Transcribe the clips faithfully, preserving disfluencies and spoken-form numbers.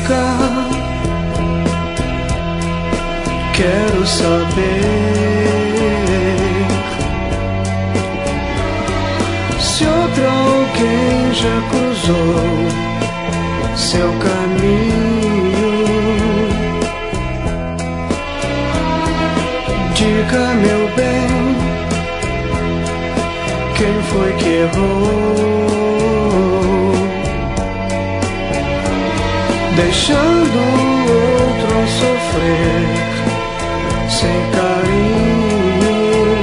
dica. Quero saber se outro alguém já cruzou seu caminho. Diga, meu bem, quem foi que errou, deixando o outro a sofrer sem carinho.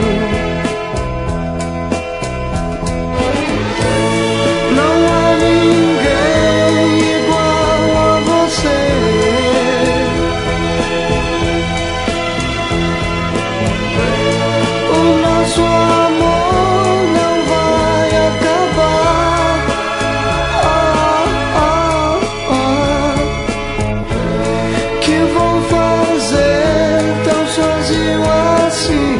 Não há ninguém igual a você. O nosso amor não vai acabar. Ah, ah, ah. Que vou fazer tão sozinho assim?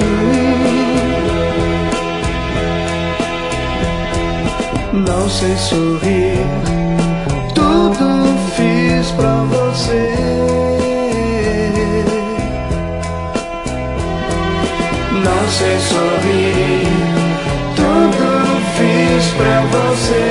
Não sei sorrir, tudo fiz pra você. Não sei sorrir, tudo fiz pra você.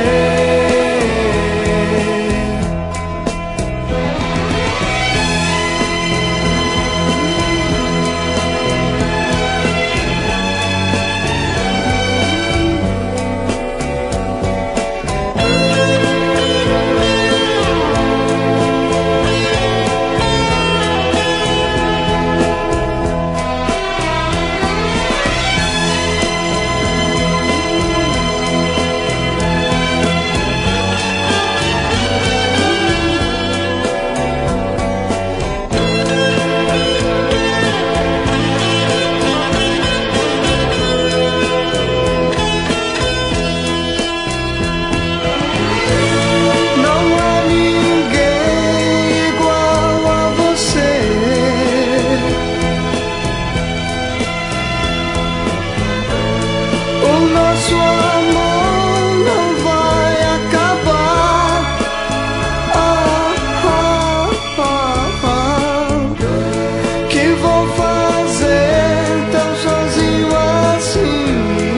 Nosso amor não vai acabar. Ah, ah, ah, ah. Que vou fazer tão sozinho assim?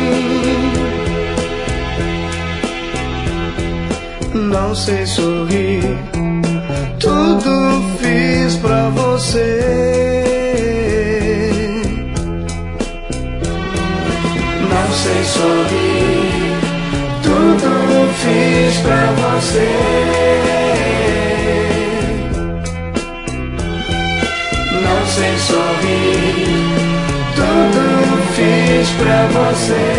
Não sei sorrir, tudo fiz pra você. Não sei sorrir, tudo fiz pra você. Não sei sorrir, tudo fiz pra você.